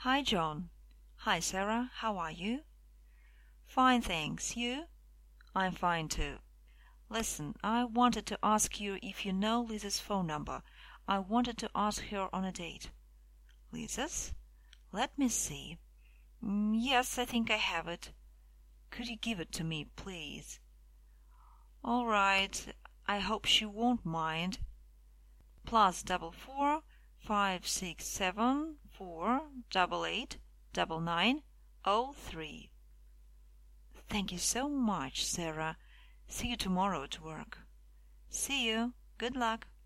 Hi, John. Hi, Sarah. How are you? Fine, thanks. You? I'm fine too. Listen, I wanted to ask you if you know Lisa's phone number. I wanted to ask her on a date. Lisa's? Let me see. Yes, I think I have it. Could you give it to me, please? All right. I hope she won't mind. +44 567 488 9903. Thank you so much, Sarah. See you tomorrow at work. See you. Good luck.